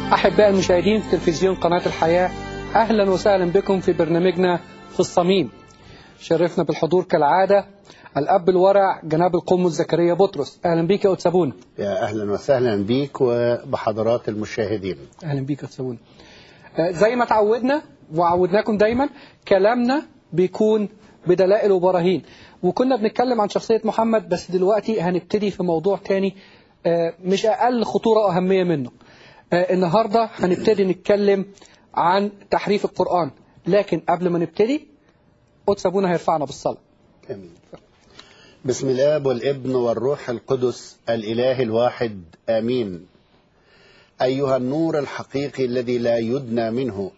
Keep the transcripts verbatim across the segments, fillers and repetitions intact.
أحباء المشاهدين في تلفزيون قناة الحياة، أهلا وسهلا بكم في برنامجنا في الصميم. شرفنا بالحضور كالعادة الأب الورع جناب القمص زكريا بطرس. أهلا بيك يا أتسابونا. يا أهلا وسهلا بيك وبحضرات المشاهدين. أهلا بيك يا أتسابونا. زي ما تعودنا وعودناكم دايما كلامنا بيكون بدلائل وبراهين، وكنا بنتكلم عن شخصية محمد، بس دلوقتي هنبتدي في موضوع تاني مش أقل خطورة وأهمية منه. النهاردة هنبتدي نتكلم عن تحريف القرآن، لكن قبل ما نبتدي أتسابونا هيرفعنا بالصلاة. آمين. بسم الآب والابن والروح القدس الإله الواحد، آمين. أيها النور الحقيقي الذي لا يدنى منه،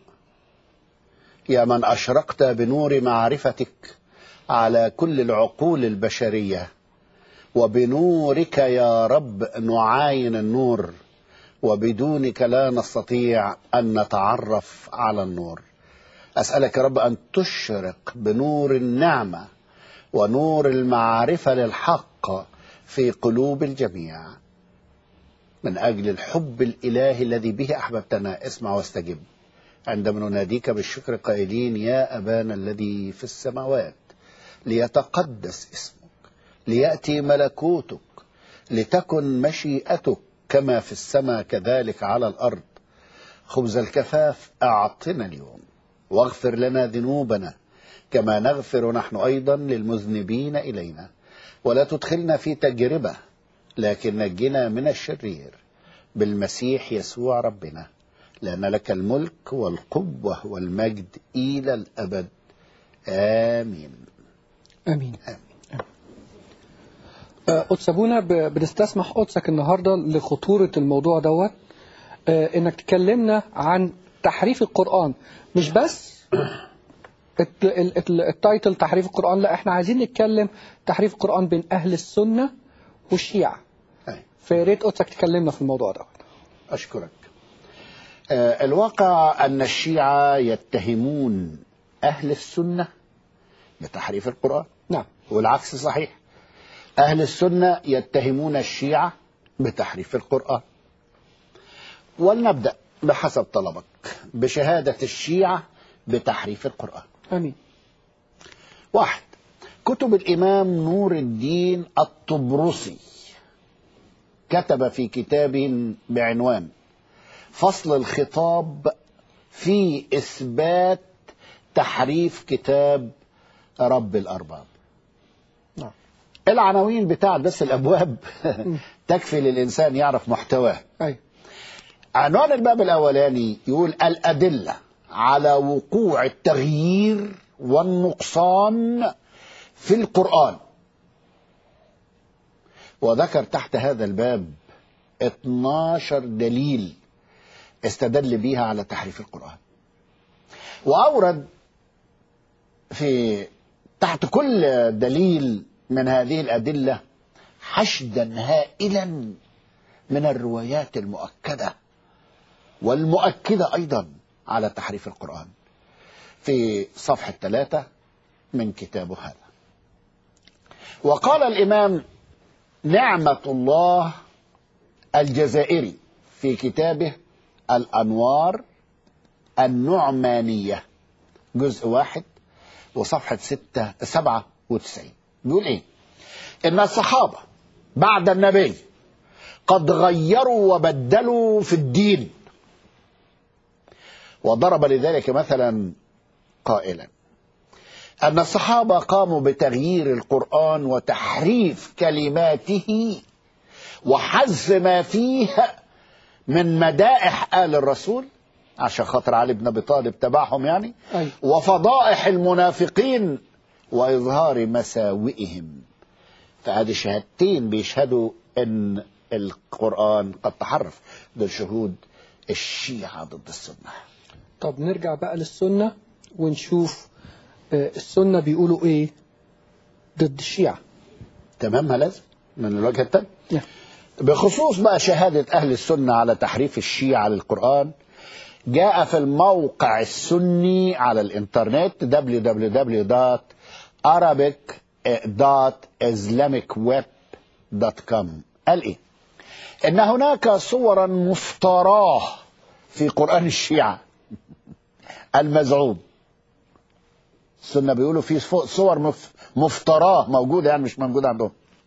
يا من أشرقت بنور معرفتك على كل العقول البشرية، وبنورك يا رب نعاين النور، وبدونك لا نستطيع أن نتعرف على النور. أسألك يا رب أن تشرق بنور النعمة ونور المعرفة للحق في قلوب الجميع، من أجل الحب الإلهي الذي به أحببتنا. اسمع واستجب عندما نناديك بالشكر قائلين: يا أبانا الذي في السماوات، ليتقدس اسمك، ليأتي ملكوتك، لتكن مشيئتك كما في السماء كذلك على الأرض. خبز الكفاف أعطنا اليوم، واغفر لنا ذنوبنا كما نغفر نحن أيضا للمذنبين إلينا، ولا تدخلنا في تجربة، لكن نجنا من الشرير، بالمسيح يسوع ربنا، لأن لك الملك والقوة والمجد إلى الأبد. آمين. آمين. آمين. أتسابونا، بنستسمح قدسك النهاردة لخطورة الموضوع دوت، إنك تكلمنا عن تحريف القرآن. مش بس التايتل تحريف القرآن، لا، احنا عايزين نتكلم تحريف القرآن بين أهل السنة والشيعة. فيا ريت قدسك تكلمنا في الموضوع دوت. أشكرك. آه الواقع أن الشيعة يتهمون أهل السنة بتحريف القرآن. نعم. والعكس صحيح، أهل السنة يتهمون الشيعة بتحريف القرآن. ولنبدأ بحسب طلبك بشهادة الشيعة بتحريف القرآن. آمين. واحد، كتب الإمام نور الدين الطبرسي كتب في كتاب بعنوان فصل الخطاب في إثبات تحريف كتاب رب الأرباب. نعم. العناوين بتاع بس الأبواب تكفي للإنسان يعرف محتواه. أي. عنوان الباب الأولاني يقول: الأدلة على وقوع التغيير والنقصان في القرآن. وذكر تحت هذا الباب اثناشر دليل استدل بها على تحريف القرآن، وأورد في تحت كل دليل من هذه الأدلة حشدا هائلا من الروايات المؤكدة والمؤكدة أيضا على تحريف القرآن في صفحة ثلاثة من كتابه هذا. وقال الإمام نعمة الله الجزائري في كتابه الأنوار النعمانية جزء واحد وصفحة ستة سبعة وتسعين، بيقول إيه؟ إن الصحابة بعد النبي قد غيروا وبدلوا في الدين، وضرب لذلك مثلا قائلا أن الصحابة قاموا بتغيير القرآن وتحريف كلماته وحذف ما فيه من مدائح آل الرسول عشان خاطر علي بن أبي طالب تبعهم يعني، أي. وفضائح المنافقين وإظهار مساوئهم. فهذه شهادتين بيشهدوا أن القرآن قد تحرف. دول شهود الشيعة ضد السنة. طب نرجع بقى للسنة ونشوف السنة بيقولوا ايه ضد الشيعة. تمام، لازم من الوجهة الثانية. نعم. بخصوص بقى شهادة أهل السنة على تحريف الشيعة للقرآن، جاء في الموقع السني على الإنترنت دبليو دبليو دبليو دوت arabic دوت islamic web دوت كوم قال إيه؟ إن هناك صورا مفتراه في قرآن الشيعة المزعوم. السنة بيقولوا في صور مفتراه موجودة، يعني مش موجودة عندهم،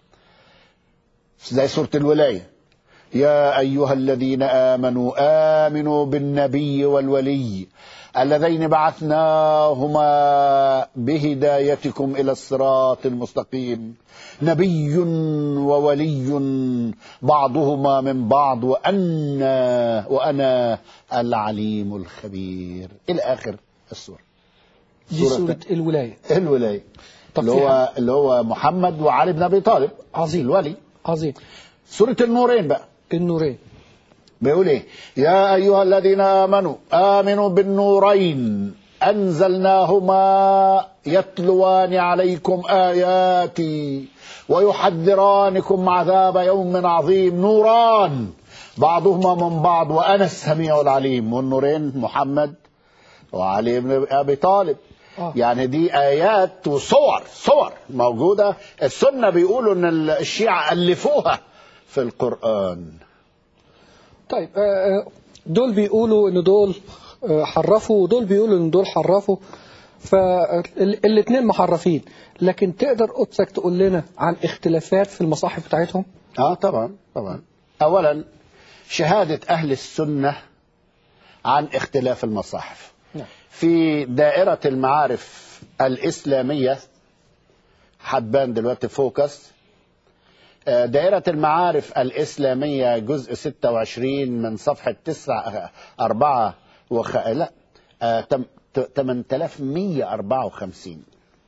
زي سورة الولاية: يا أيها الذين آمنوا آمنوا بالنبي والولي اللذين بعثناهما بهدايتكم إلى الصراط المستقيم، نبي وولي بعضهما من بعض وأنا وأنا العليم الخبير، إلى آخر السورة. دي سورة الولاية. الولاية اللي هو اللي هو محمد وعلي بن أبي طالب. عظيم. الولي. عظيم. سورة النورين بقى. النورين بيقول ايه؟ يا ايها الذين امنوا امنوا بالنورين انزلناهما يتلوان عليكم اياتي ويحذرانكم عذاب يوم عظيم، نوران بعضهما من بعض وانا السميع العليم. والنورين محمد وعلي بن ابي طالب. آه. يعني دي ايات وصور صور موجوده. السنه بيقولوا ان الشيعة الفوها في القرآن. طيب دول بيقولوا ان دول حرفوا ودول بيقولوا ان دول حرفوا، فالاثنين محرفين، لكن تقدر قدسك تقول لنا عن اختلافات في المصاحف بتاعتهم؟ اه طبعا طبعا. اولا شهادة اهل السنة عن اختلاف المصاحف. نعم. في دائرة المعارف الاسلامية حبان دلوقتي فوكس، دائرة المعارف الإسلامية جزء ستة وعشرين من صفحة تسعة أربعة وخ... لا ثمانية آلاف ومئة وأربعة وخمسين.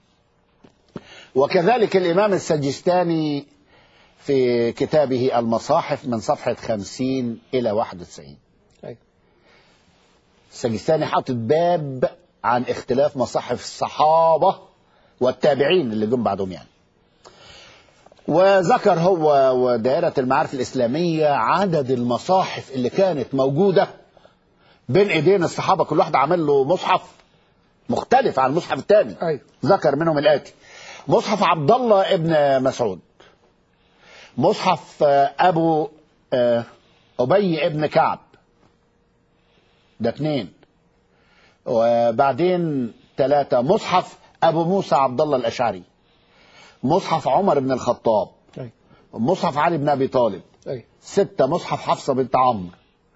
وكذلك الإمام السجستاني في كتابه المصاحف من صفحة خمسين إلى واحد وتسعين. السجستاني حاطط باب عن اختلاف مصاحف الصحابة والتابعين اللي جم بعدهم يعني. وذكر هو ودائرة المعارف الإسلامية عدد المصاحف اللي كانت موجودة بين إيدين الصحابة، كل واحد عمل له مصحف مختلف عن المصحف الثاني. أيوة. ذكر منهم الآتي: مصحف عبد الله ابن مسعود، مصحف أبو أبي ابن كعب، ده اثنين، وبعدين ثلاثة مصحف أبو موسى عبد الله الأشعري، مصحف عمر بن الخطاب، أي. مصحف علي بن أبي طالب، أي. ستة مصحف حفصة بنت عمرو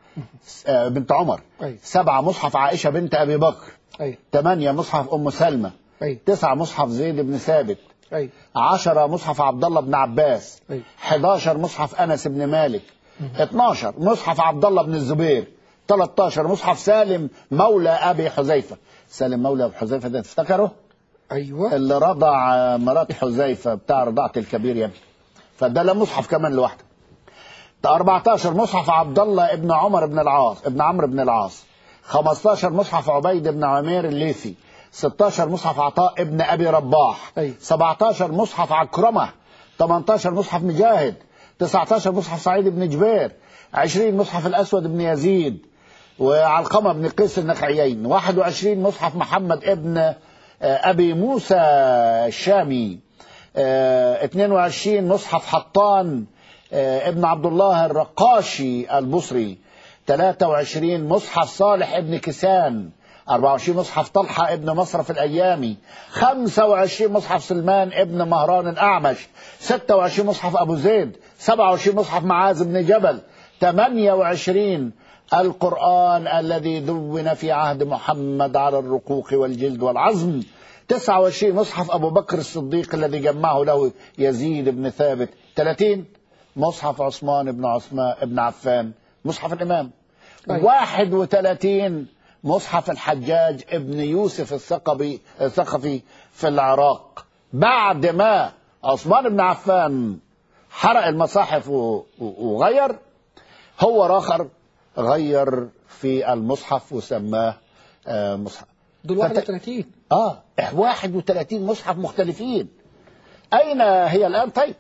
بنت عمر، أي. سبعة مصحف عائشة بنت أبي بكر، أي. ثمانية مصحف أم سلمة، أي. تسعة مصحف زيد بن ثابت، أي. عشرة مصحف عبد الله بن عباس، أي. حداشر مصحف أنس بن مالك، اثناشر مصحف عبد الله بن الزبير، ثلاثة عشر مصحف سالم مولى أبي حذيفة. سالم مولى أبي حذيفة ده تفتكره؟ أيوة. اللي رضع مرات حذيفة بتاع رضاعة الكبير يا ابني، فده له مصحف كمان لوحده. أربعة عشر مصحف عبد الله ابن عمر بن العاص ابن عمرو بن العاص، خمسة عشر مصحف عبيد بن عمير الليثي، ستة عشر مصحف عطاء ابن أبي رباح، أي. سبعة عشر مصحف عكرمة، ثمانية عشر مصحف مجاهد، تسعة عشر مصحف سعيد بن جبير، عشرين مصحف الأسود بن يزيد وعلقمة بن قيس النخعيين، واحد وعشرين مصحف محمد ابن أبي موسى الشامي، اثنين وعشرين مصحف حطان ابن عبد الله الرقاشي البصري، ثلاثة وعشرين مصحف صالح ابن كسان، أربعة وعشرين مصحف طلحة ابن مصرف الأيامي، خمسة وعشرين مصحف سلمان ابن مهران الأعمش، ستة وعشرين مصحف أبو زيد، سبعة وعشرين مصحف معاذ بن جبل، ثمانية وعشرين القرآن الذي دون في عهد محمد على الرقوق والجلد والعظم، تسعة وعشرين مصحف أبو بكر الصديق الذي جمعه له يزيد بن ثابت، ثلاثين مصحف عثمان بن عثمان بن عفان مصحف الإمام، أيوة. واحد وثلاثين مصحف الحجاج ابن يوسف الثقفي الثقفي في العراق. بعد ما عثمان بن عفان حرق المصاحف وغير، هو راخر غير في المصحف وسماه مصحف. دول واحد وثلاثين. اه واحد وثلاثين مصحف مختلفين. اين هي الان؟ طيب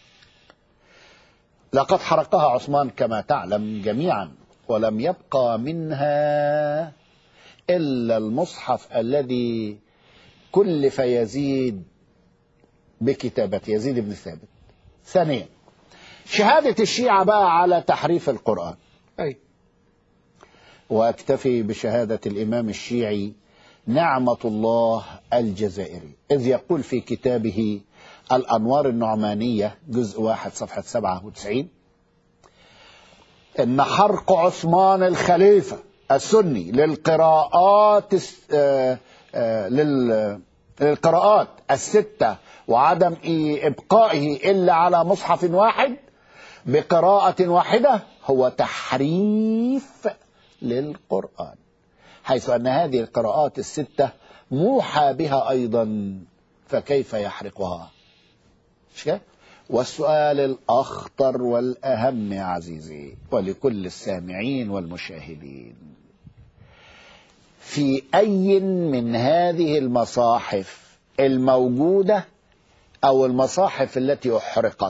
لقد حرقها عثمان كما تعلم جميعا، ولم يبقى منها الا المصحف الذي كلف يزيد بكتابة يزيد بن ثابت. ثانيا شهادة الشيعة بقى على تحريف القرآن. أي. وأكتفي بشهادة الإمام الشيعي نعمة الله الجزائري، إذ يقول في كتابه الأنوار النعمانية جزء واحد صفحة سبعة وتسعين: إن حرق عثمان الخليفة السني للقراءات للقراءات الستة وعدم إبقائه إلا على مصحف واحد بقراءة واحدة هو تحريف للقرآن، حيث أن هذه القراءات الستة موحى بها أيضا، فكيف يحرقها؟ والسؤال الأخطر والأهم يا عزيزي ولكل السامعين والمشاهدين: في أي من هذه المصاحف الموجودة أو المصاحف التي أحرقت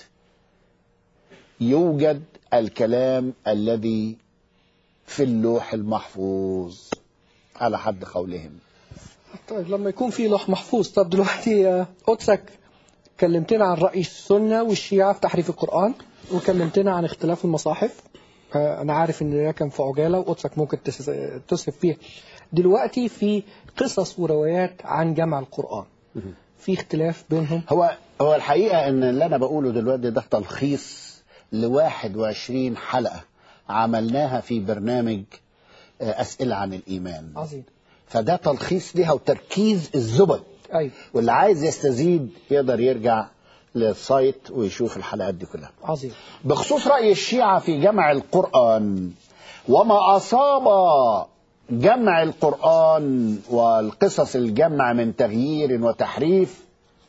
يوجد الكلام الذي في اللوح المحفوظ على حد قولهم؟ طيب لما يكون في لوح محفوظ، طب دلوقتي قدسك كلمتنا عن رأي السنة والشيعة في تحريف القرآن، وكلمتنا عن اختلاف المصاحف. أنا عارف إن ده كان في عجالة وقدسك ممكن تسهب فيها. دلوقتي في قصص وروايات عن جمع القرآن، في اختلاف بينهم. هو هو الحقيقة إن اللي أنا بقوله دلوقتي ده تلخيص لواحد وعشرين حلقة عملناها في برنامج أسئلة عن الإيمان. عظيم. فده تلخيص لها وتركيز الزبد. أيوة. واللي عايز يستزيد يقدر يرجع للسايت ويشوف الحلقات دي كلها. عظيم. بخصوص رأي الشيعة في جمع القرآن وما أصاب جمع القرآن والقصص الجمع من تغيير وتحريف،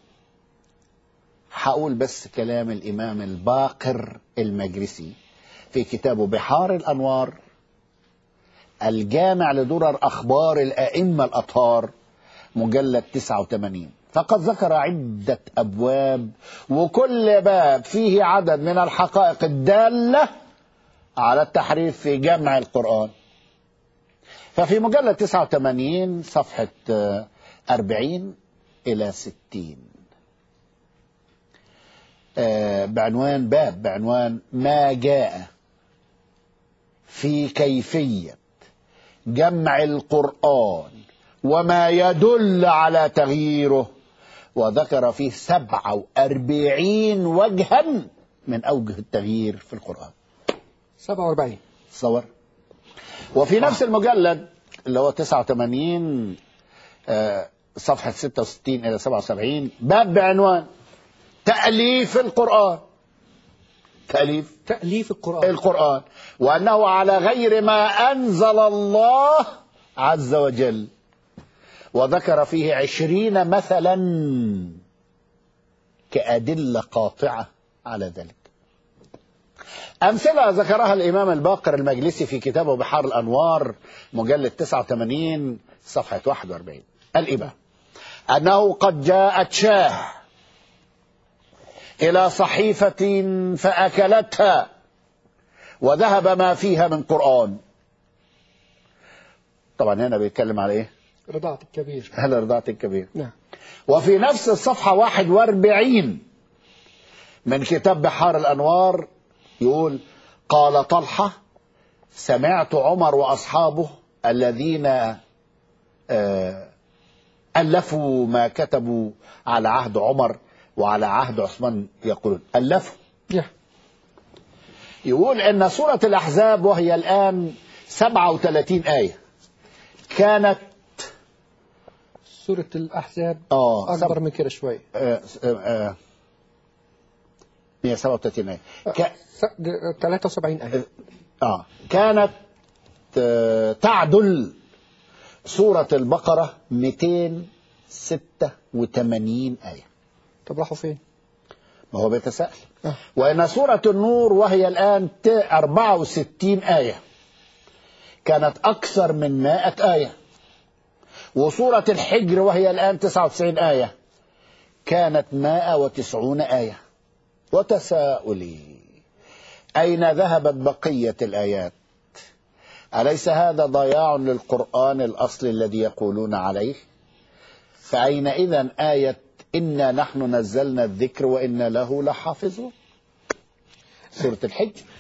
هقول بس كلام الإمام الباقر المجلسي في كتابه بحار الأنوار الجامع لدرر أخبار الأئمة الأطهار مجلد تسعة وثمانين. فقد ذكر عدة أبواب وكل باب فيه عدد من الحقائق الدالة على التحريف في جمع القرآن. ففي مجلد تسعة وثمانين صفحة أربعين إلى ستين بعنوان باب بعنوان ما جاء في كيفية جمع القرآن وما يدل على تغييره، وذكر فيه سبعة وأربعين وجها من أوجه التغيير في القرآن. سبعة وأربعين صور. وفي نفس المجلد اللي هو تسعة وثمانين صفحة ستة وستين إلى سبعة وسبعين باب بعنوان تأليف القرآن. تأليف تأليف القرآن القرآن وأنه على غير ما أنزل الله عز وجل، وذكر فيه عشرين مثلا كأدلة قاطعة على ذلك. أمثلة ذكرها الإمام الباقر المجلسي في كتابه بحار الأنوار مجلد تسعة وثمانين صفحة واحد وأربعين. الإباء أنه قد جاءت شاه إلى صحيفة فأكلتها وذهب ما فيها من قرآن. طبعا هنا بيتكلم على إيه؟ رضاعة الكبير. هل رضاعة الكبير؟ نعم. وفي نفس الصفحة واحد وأربعين من كتاب بحار الأنوار يقول: قال طلحة: سمعت عمر وأصحابه الذين ألفوا ما كتبوا على عهد عمر وعلى عهد عثمان يقولون ألفوا. yeah. يقول إن سورة الأحزاب وهي الآن سبعة وثلاثين آية كانت سورة الأحزاب آه أكبر سب... من كده شوية. آه آه مئة وسبعة وثلاثين آية ك... ثلاثة وسبعين آية. آه كانت آه تعدل سورة البقرة مئتين وستة وثمانين آية. طب راحوا فين؟ ما هو بيتساءل. آه. وإن سورة النور وهي الآن أربعة وستين آية كانت أكثر من مائة آية. وسورة الحجر وهي الآن تسعة وتسعين آية كانت مائة وتسعين آية. وتساؤلي: أين ذهبت بقية الآيات؟ أليس هذا ضياع للقرآن الأصل الذي يقولون عليه؟ فأين إذن آية إنا نحن نزلنا الذكر وإنا له لحافظون؟ سورة الحجر.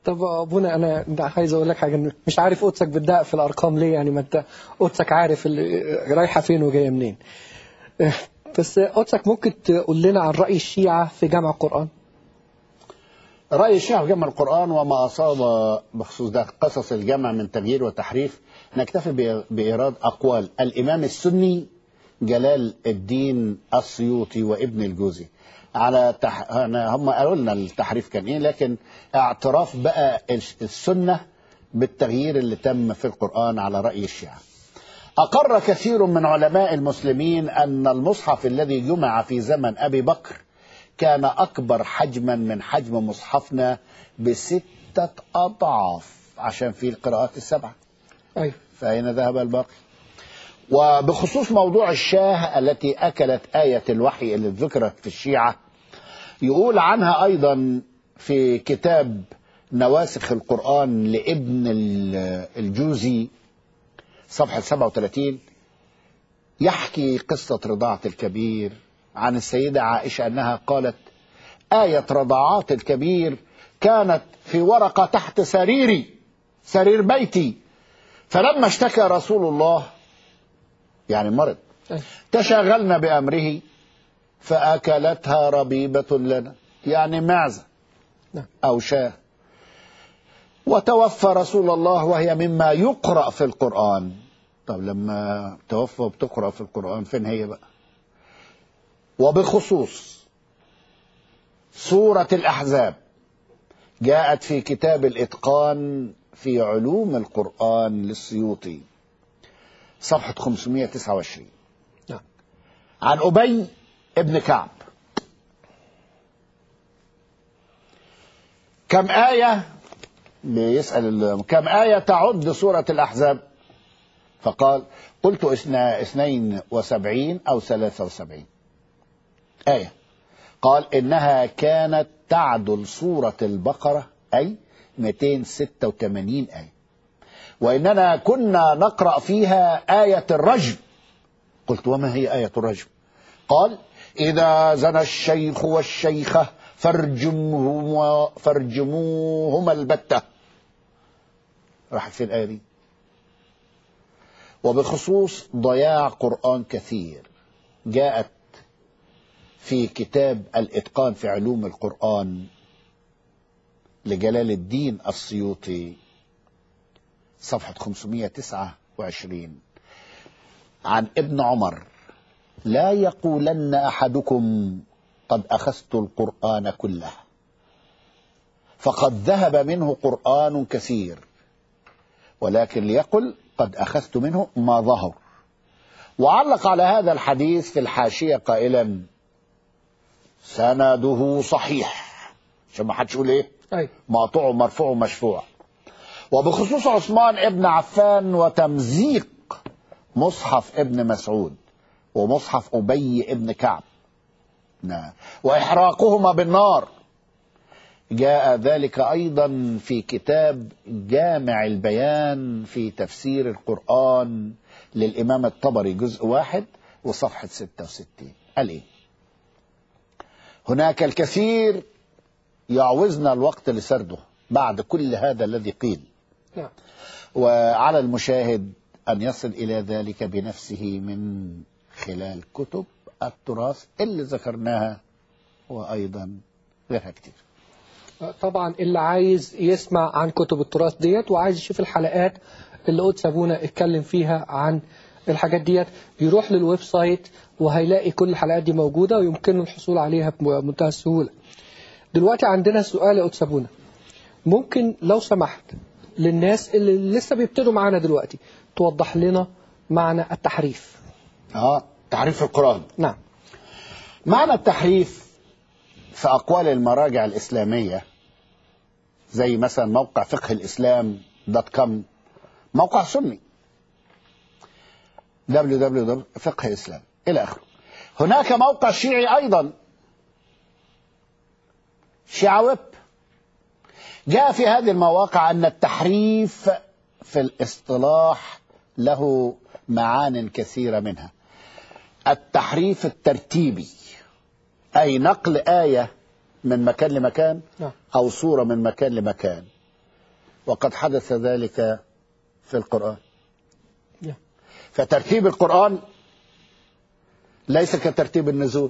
طب ابونا انا عايز اقول لك حاجه، مش عارف قدسك بتدقق في الارقام ليه؟ يعني ما انت قدسك عارف اللي رايحه فين وجايه منين. بس قدسك ممكن تقول لنا عن راي الشيعه في جمع القران؟ رأي الشيعة في جمع القرآن وما أصاب بخصوص ده قصص الجمع من تغيير وتحريف، نكتفي بإيراد أقوال الإمام السني جلال الدين السيوطي وابن الجوزي على تح... هم قالوا لنا التحريف كان إيه، لكن اعتراف بقى السنة بالتغيير اللي تم في القرآن على رأي الشيعة. أقر كثير من علماء المسلمين أن المصحف الذي جمع في زمن أبي بكر كان أكبر حجما من حجم مصحفنا بستة أضعاف، عشان فيه القراءات السبعة. أيوة. فأين ذهب الباقي؟ وبخصوص موضوع الشاه التي أكلت آية الوحي اللي ذكرت في الشيعة، يقول عنها أيضا في كتاب نواسخ القرآن لابن الجوزي صفحة سبعة وثلاثين، يحكي قصة رضاعة الكبير عن السيدة عائشة أنها قالت: آية رضاعات الكبير كانت في ورقة تحت سريري، سرير بيتي، فلما اشتكى رسول الله يعني مرض تشاغلنا بأمره فأكلتها ربيبة لنا، يعني معزة أو شاه، وتوفى رسول الله وهي مما يقرأ في القرآن. طب لما توفى وبتقرأ في القرآن فين هي بقى؟ وبخصوص سورة الأحزاب جاءت في كتاب الإتقان في علوم القرآن للسيوطي صفحة خمسمائة وتسعة وعشرين عن أبي ابن كعب: كم آية، بيسأل كم آية تعد سورة الأحزاب؟ فقال: قلت اثنين وسبعين أو ثلاثة وسبعين آية. قال: إنها كانت تعدل سورة البقرة، أي مئتين وستة وثمانين آية، وإننا كنا نقرأ فيها آية الرجم. قلت: وما هي آية الرجم؟ قال: إذا زنى الشيخ والشيخة فارجموهما, فارجموهما البتة. راحت في الآية دي. وبخصوص ضياع قرآن كثير جاءت في كتاب الإتقان في علوم القرآن لجلال الدين السيوطي صفحة خمسمائة وتسعة وعشرين عن ابن عمر: لا يقولن أحدكم قد أخذت القرآن كله، فقد ذهب منه قرآن كثير، ولكن ليقل قد أخذت منه ما ظهر. وعلق على هذا الحديث في الحاشية قائلا: سنده صحيح، عشان ما حدش يقول ايه مقطوع ومرفوع ومشفوع. وبخصوص عثمان ابن عفان وتمزيق مصحف ابن مسعود ومصحف أبي ابن كعب وإحراقهما بالنار، جاء ذلك أيضا في كتاب جامع البيان في تفسير القرآن للإمام الطبري جزء واحد وصفحة ستة وستين. قال إيه؟ هناك الكثير يعوزنا الوقت لسرده بعد كل هذا الذي قيل، وعلى المشاهد أن يصل إلى ذلك بنفسه من خلال كتب التراث اللي ذكرناها وأيضا غيرها كتير. طبعا اللي عايز يسمع عن كتب التراث ديت وعايز يشوف الحلقات اللي قدس أبونا اتكلم فيها عن الحاجات ديت يروح للويب سايت وهيلاقي كل الحلقات دي موجودة ويمكنه الحصول عليها بمنتهى السهولة. دلوقتي عندنا سؤال يا قدس أبونا، ممكن لو سمحت للناس اللي لسه بيبتدوا معانا دلوقتي توضح لنا معنى التحريف؟ اه تحريف القرآن. نعم. معنى التحريف في أقوال المراجع الإسلامية زي مثلا موقع فقه الإسلام دوت كوم، موقع سني دبليو دبليو دبليو دوت فقه الإسلام إلى آخره. هناك موقع شيعي أيضا شيعة ويب، جاء في هذه المواقع أن التحريف في الاصطلاح له معان كثيرة، منها التحريف الترتيبي، أي نقل آية من مكان لمكان أو صورة من مكان لمكان وقد حدث ذلك في القرآن. Yeah. فترتيب القرآن ليس كترتيب النزول.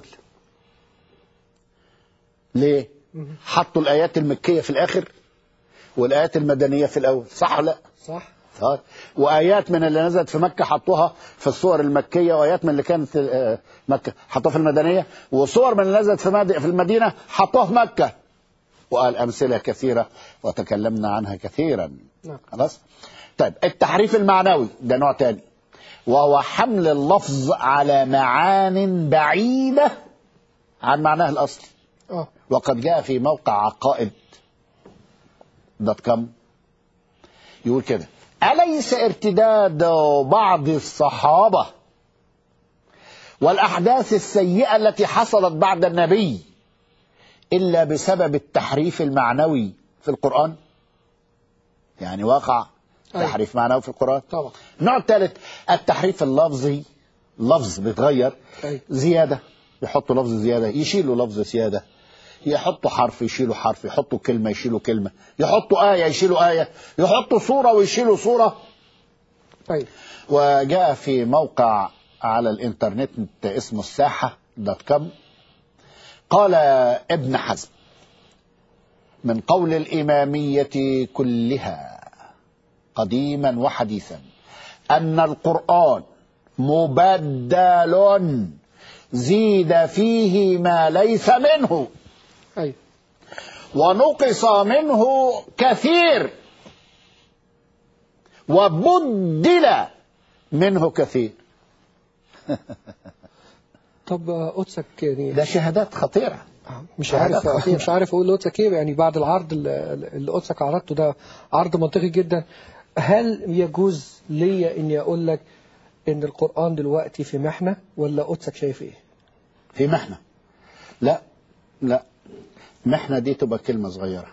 ليه؟ حطوا الآيات المكية في الآخر والآيات المدنية في الأول، صح ولا لا؟ صح. صح. وآيات من اللي نزلت في مكة حطوها في الصور المكية، وآيات من اللي كانت في مكة حطوها في المدنية، وصور من اللي نزلت في المدينة حطوها في مكة، وقال أمثلة كثيرة وتكلمنا عنها كثيرا. نعم. خلاص. طيب التحريف المعنوي ده نوع تاني، وهو حمل اللفظ على معان بعيدة عن معناه الأصلي. اه وقد جاء في موقع عقائد دوت كوم يقول كده: أليس ارتداد بعض الصحابة والأحداث السيئة التي حصلت بعد النبي إلا بسبب التحريف المعنوي في القرآن؟ يعني وقع تحريف معنوي في القرآن. طبعا. النوع الثالث التحريف اللفظي، لفظ بيتغير زيادة، يحطوا لفظ زيادة، يشيلوا لفظ زيادة، يحطوا حرف يشيلوا حرف، يحطوا كلمة يشيلوا كلمة، يحطوا آية يشيلوا آية، يحطوا صورة ويشيلوا صورة. طيب. وجاء في موقع على الانترنت اسمه الساحة دوت كوم قال ابن حزم: من قول الإمامية كلها قديما وحديثا أن القرآن مبدل زيد فيه ما ليس منه أي. ونقص منه كثير وبدل منه كثير. طب قدسك يعني ده شهادات خطيرة. مش عارف خطيرة. مش عارف اقول لقدسك ايه يعني بعد العرض اللي قدسك عرضته ده، عرض منطقي جدا. هل يجوز لي اني اقول لك ان القرآن دلوقتي في محنة، ولا قدسك شايف ايه؟ في محنة. لا لا، محنة دي تبقى كلمة صغيرة،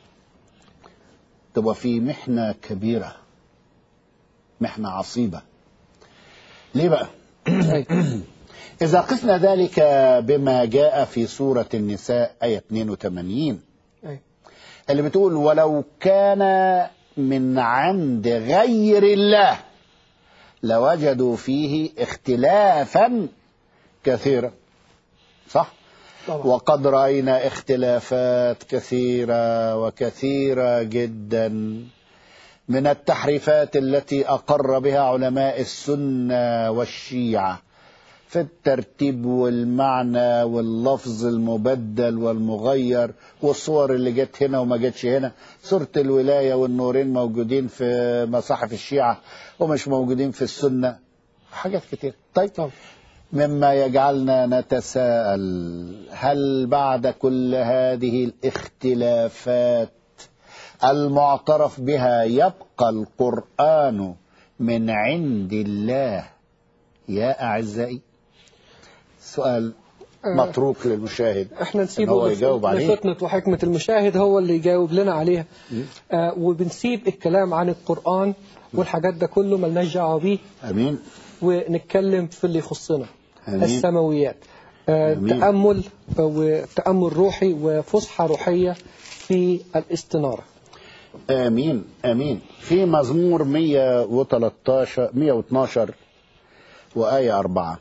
تبقى في محنة كبيرة، محنة عصيبة. ليه بقى؟ إذا قسنا ذلك بما جاء في سورة النساء آية اثنين وثمانين اللي بتقول: ولو كان من عند غير الله لوجدوا فيه اختلافا كثيرا. صح؟ طبعا. وقد رأينا اختلافات كثيرة وكثيرة جدا من التحريفات التي أقر بها علماء السنة والشيعة في الترتيب والمعنى واللفظ المبدل والمغير، والصور اللي جت هنا وما جتش هنا. سورة الولاية والنورين موجودين في مصاحف الشيعة ومش موجودين في السنة، حاجات كتير. طيب طبعا. مما يجعلنا نتساءل: هل بعد كل هذه الاختلافات المعترف بها يبقى القرآن من عند الله يا أعزائي؟ سؤال متروك للمشاهد، احنا نسيبه لفتنة وحكمة المشاهد هو اللي يجاوب لنا عليها. آه وبنسيب الكلام عن القرآن والحاجات ده كله ملناش دعوه بيه. امين. ونتكلم في اللي يخصنا، السماويات. آه تأمل وتأمل روحي وفصحى روحية في الاستنارة. امين امين. في مزمور مئة وثلاثة عشر وآية أربعة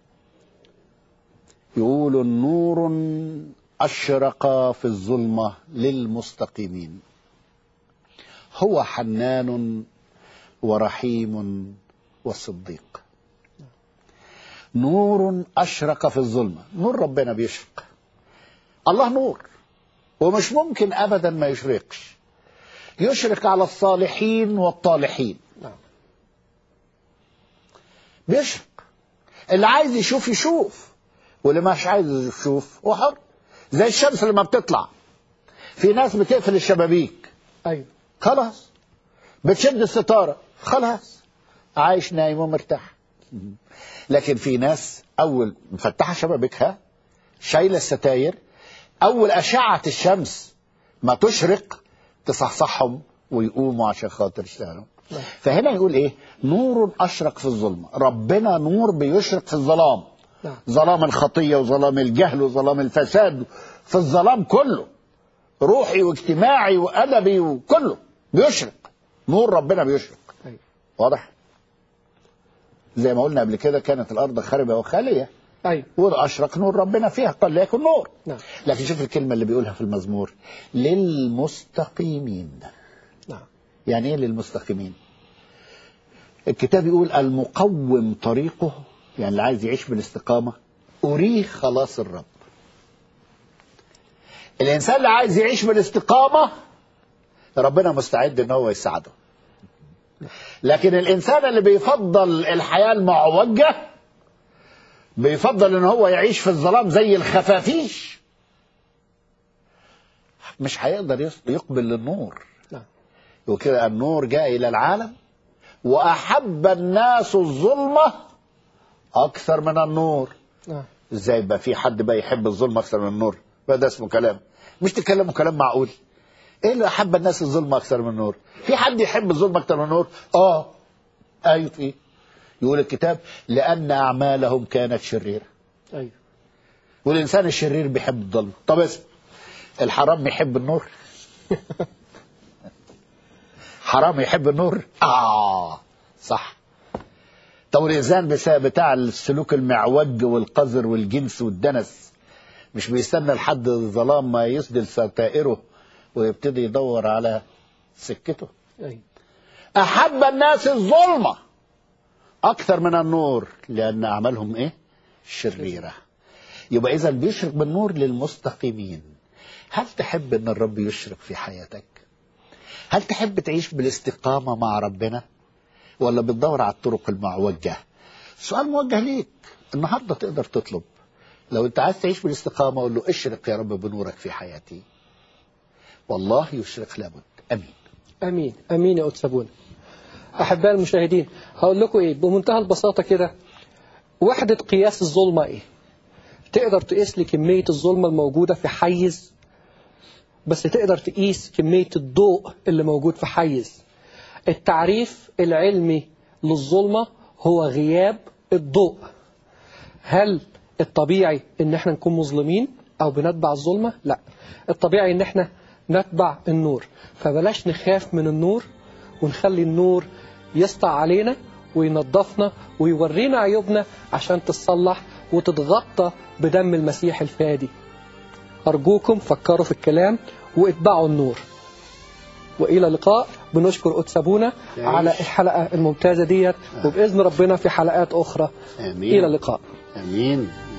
يقول: النور أشرق في الظلمة للمستقيمين، هو حنان ورحيم وصديق. نور أشرق في الظلمة، نور ربنا بيشرق. الله نور ومش ممكن أبدا ما يشرقش، يشرق على الصالحين والطالحين. بيشرق، اللي عايز يشوف يشوف، واللي مش عايز يشوف هو حر. زي الشمس لما بتطلع، في ناس بتقفل الشبابيك، ايوه خلاص، بتشد الستارة، خلاص عايش نايم ومرتاح. لكن في ناس اول مفتحه شبابيكها شايله الستاير، اول اشعه الشمس ما تشرق تصحصحهم ويقوموا عشان خاطر يشتغلوا. فهنا يقول ايه؟ نور اشرق في الظلمه. ربنا نور بيشرق في الظلام، ظلام الخطيه وظلام الجهل وظلام الفساد، في الظلام كله، روحي واجتماعي وادبي وكله. بيشرق، نور ربنا بيشرق. أيوة. واضح؟ زي ما قلنا قبل كده كانت الأرض خاربة وخالية، أيوة. وأشرق نور ربنا فيها، قال ليكن نور. نعم. لكن شوف الكلمة اللي بيقولها في المزمور، للمستقيمين. نعم. يعني ايه للمستقيمين؟ الكتاب يقول المقوم طريقه، يعني اللي عايز يعيش بالاستقامة، أريه خلاص الرب. الإنسان اللي عايز يعيش بالاستقامة ربنا مستعد ان هو يساعده. لكن الإنسان اللي بيفضل الحياة المعوجة، بيفضل ان هو يعيش في الظلام زي الخفافيش، مش هيقدر يقبل للنور. وكده النور جاء إلى العالم وأحب الناس الظلمة أكثر من النور. نعم. إزاي يبقى في حد بقى يحب الظلمة أكثر من النور؟ ده اسمه كلام، مش تكلموا كلام معقول. إيه اللي أحب الناس الظلمة أكثر من النور؟ في حد يحب الظلمة أكثر من النور؟ آه أيوة فيه. يقول الكتاب لأن أعمالهم كانت شريرة. أيوة. والإنسان الشرير بيحب الظلمة. طب اسم الحرام يحب النور؟ حرام يحب النور؟ آه صح. طب الإنسان بتاع السلوك المعوج والقذر والجنس والدنس مش بيستنى لحد الظلام ما يسدل ستائره ويبتدي يدور على سكته؟ أيوة. أحب الناس الظلمة أكثر من النور لأن أعمالهم إيه؟ شريرة. يبقى إذا بيشرق بالنور للمستقيمين. هل تحب أن الرب يشرق في حياتك؟ هل تحب تعيش بالاستقامة مع ربنا ولا بتدور على الطرق المعوجة؟ سؤال موجه ليك النهاردة. تقدر تطلب لو انت عايز تعيش بالاستقامة قول له اشرق يا رب بنورك في حياتي، والله يشرق لابد. امين امين امين يا قدس ابونا. احبائي المشاهدين، هقول لكم ايه بمنتهى البساطة كده. وحدة قياس الظلمة ايه؟ تقدر تقيس لي كمية الظلمة الموجودة في حيز، بس تقدر تقيس كمية الضوء اللي موجود في حيز. التعريف العلمي للظلمة هو غياب الضوء. هل الطبيعي ان احنا نكون مظلمين او بنتبع الظلمة؟ لا، الطبيعي ان احنا نتبع النور. فبلاش نخاف من النور ونخلي النور يسطع علينا وينظفنا ويورينا عيوبنا عشان تتصلح وتتغطى بدم المسيح الفادي. أرجوكم فكروا في الكلام واتبعوا النور. وإلى اللقاء. بنشكر قدس أبونا على الحلقة الممتازة ديت، وبإذن ربنا في حلقات أخرى. آمين. إلى اللقاء. آمين.